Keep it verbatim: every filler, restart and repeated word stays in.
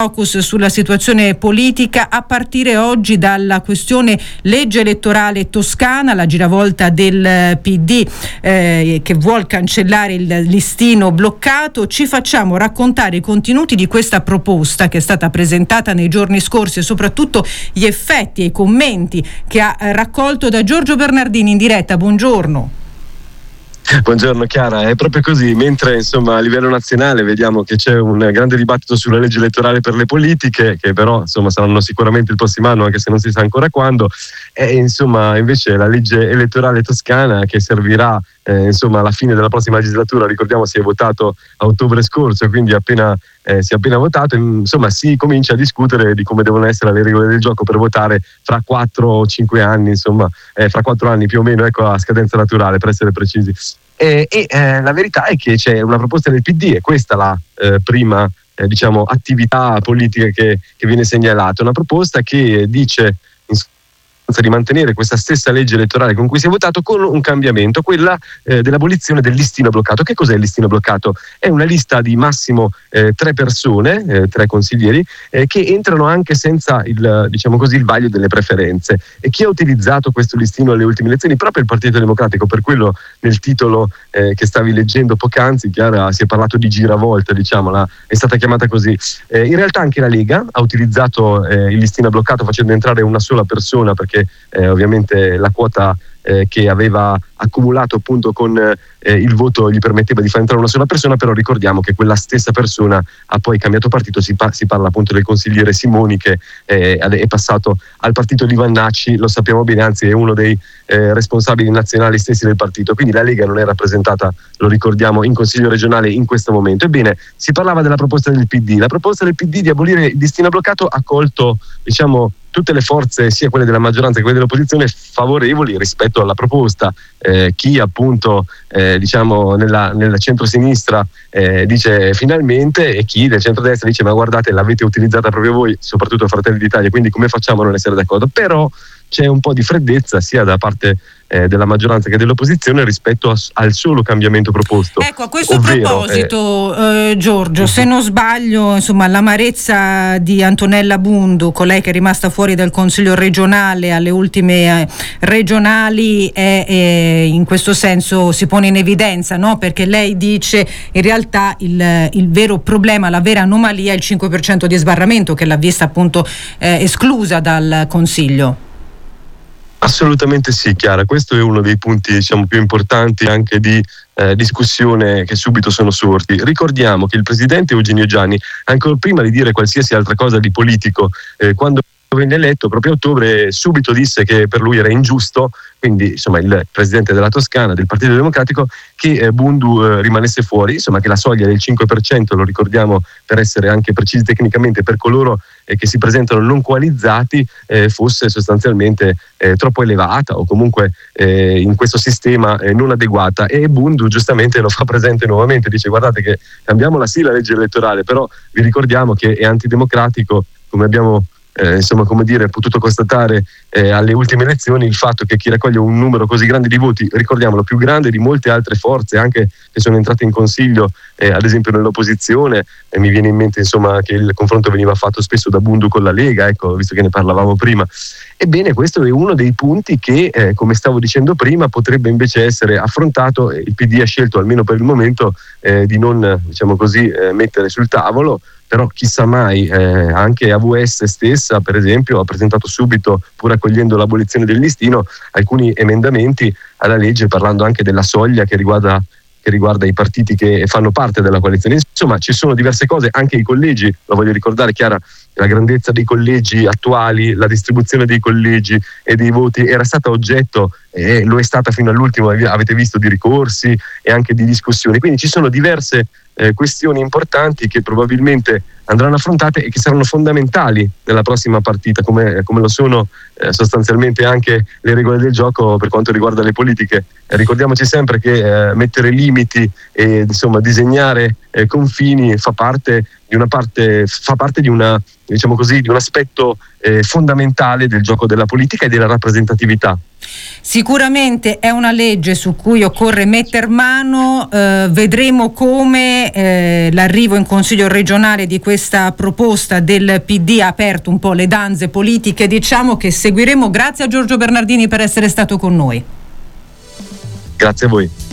Focus sulla situazione politica a partire oggi dalla questione legge elettorale toscana, la giravolta del P D eh, che vuol cancellare il listino bloccato. Ci facciamo raccontare i contenuti di questa proposta che è stata presentata nei giorni scorsi e soprattutto gli effetti e i commenti che ha raccolto da Giorgio Bernardini in diretta. Buongiorno. Buongiorno Chiara, è proprio così, mentre insomma a livello nazionale vediamo che c'è un grande dibattito sulla legge elettorale per le politiche, che però insomma saranno sicuramente il prossimo anno, anche se non si sa ancora quando, e insomma invece la legge elettorale toscana che servirà eh, insomma alla fine della prossima legislatura, ricordiamo si è votato a ottobre scorso, quindi appena eh, si è appena votato, insomma si comincia a discutere di come devono essere le regole del gioco per votare fra quattro o cinque anni, insomma eh, fra quattro anni più o meno, ecco, a scadenza naturale per essere precisi. E, e eh, la verità è che c'è una proposta del P D e questa la eh, prima eh, diciamo attività politica che, che viene segnalata, una proposta che dice di mantenere questa stessa legge elettorale con cui si è votato, con un cambiamento, quella eh, dell'abolizione del listino bloccato. Che cos'è il listino bloccato? È una lista di massimo eh, tre persone, eh, tre consiglieri, eh, che entrano anche senza il, diciamo così, il vaglio delle preferenze. E chi ha utilizzato questo listino alle ultime elezioni? Proprio il Partito Democratico. Per quello nel titolo eh, che stavi leggendo poc'anzi, Chiara, si è parlato di giravolta, diciamola, è stata chiamata così. Eh, in realtà anche la Lega ha utilizzato eh, il listino bloccato facendo entrare una sola persona, perché Eh, ovviamente la quota eh, che aveva accumulato appunto con eh, il voto gli permetteva di far entrare una sola persona, però ricordiamo che quella stessa persona ha poi cambiato partito. Si, pa- si parla appunto del consigliere Simoni che eh, è passato al partito di Vannacci, lo sappiamo bene, anzi è uno dei eh, responsabili nazionali stessi del partito, quindi la Lega non è rappresentata, lo ricordiamo, in consiglio regionale in questo momento. Ebbene, si parlava della proposta del P D, la proposta del P D di abolire il listino bloccato ha colto, diciamo, tutte le forze, sia quelle della maggioranza che quelle dell'opposizione, favorevoli rispetto alla proposta. Eh, chi appunto eh, diciamo nella, nella centrosinistra eh, dice finalmente, e chi del centrodestra dice ma guardate, l'avete utilizzata proprio voi, soprattutto Fratelli d'Italia, quindi come facciamo a non essere d'accordo? Però c'è un po' di freddezza sia da parte eh, della maggioranza che dell'opposizione rispetto a, al solo cambiamento proposto. Ecco, a questo ovvero, proposito eh, eh, Giorgio, uh-huh. se non sbaglio, insomma, l'amarezza di Antonella Bundu, colei che è rimasta fuori dal Consiglio regionale alle ultime eh, regionali, è, è, in questo senso si pone in evidenza, no? Perché lei dice in realtà il, il vero problema, la vera anomalia è il cinque per cento di sbarramento che l'ha vista appunto eh, esclusa dal Consiglio. Assolutamente sì, Chiara, questo è uno dei punti, diciamo, più importanti anche di eh, discussione che subito sono sorti. Ricordiamo che il presidente Eugenio Gianni, ancora prima di dire qualsiasi altra cosa di politico, eh, quando venne eletto proprio a ottobre, subito disse che per lui era ingiusto, quindi insomma il presidente della Toscana del Partito Democratico, che eh, Bundu eh, rimanesse fuori, insomma che la soglia del cinque per cento, lo ricordiamo per essere anche precisi tecnicamente, per coloro eh, che si presentano non coalizzati, eh, fosse sostanzialmente eh, troppo elevata o comunque eh, in questo sistema eh, non adeguata. E Bundu giustamente lo fa presente nuovamente, dice guardate che cambiamola sì la legge elettorale, però vi ricordiamo che è antidemocratico, come abbiamo Eh, insomma come dire potuto constatare eh, alle ultime elezioni, il fatto che chi raccoglie un numero così grande di voti, ricordiamolo, più grande di molte altre forze anche che sono entrate in consiglio, eh, ad esempio nell'opposizione, eh, mi viene in mente insomma che il confronto veniva fatto spesso da Bundu con la Lega, ecco, visto che ne parlavamo prima. Ebbene, questo è uno dei punti che, eh, come stavo dicendo prima, potrebbe invece essere affrontato. Il P D ha scelto, almeno per il momento, eh, di non, diciamo così, eh, mettere sul tavolo, però chissà mai, eh, anche A V S stessa per esempio ha presentato subito, pur accogliendo l'abolizione del listino, alcuni emendamenti alla legge parlando anche della soglia che riguarda che riguarda i partiti che fanno parte della coalizione. Insomma, ci sono diverse cose, anche i collegi, lo voglio ricordare, Chiara, la grandezza dei collegi attuali, la distribuzione dei collegi e dei voti era stata oggetto, e lo è stata fino all'ultimo, avete visto, di ricorsi e anche di discussioni. Quindi ci sono diverse eh, questioni importanti che probabilmente andranno affrontate e che saranno fondamentali nella prossima partita, come, come lo sono eh, sostanzialmente anche le regole del gioco per quanto riguarda le politiche. Eh, ricordiamoci sempre che eh, mettere limiti e insomma disegnare eh, confini fa parte di una parte fa parte di una, diciamo così, di un aspetto eh, fondamentale del gioco della politica e della rappresentatività. Sicuramente è una legge su cui occorre metter mano, eh, vedremo come eh, l'arrivo in Consiglio regionale di questa proposta del P D ha aperto un po' le danze politiche, diciamo che seguiremo. Grazie a Giorgio Bernardini per essere stato con noi. Grazie a voi.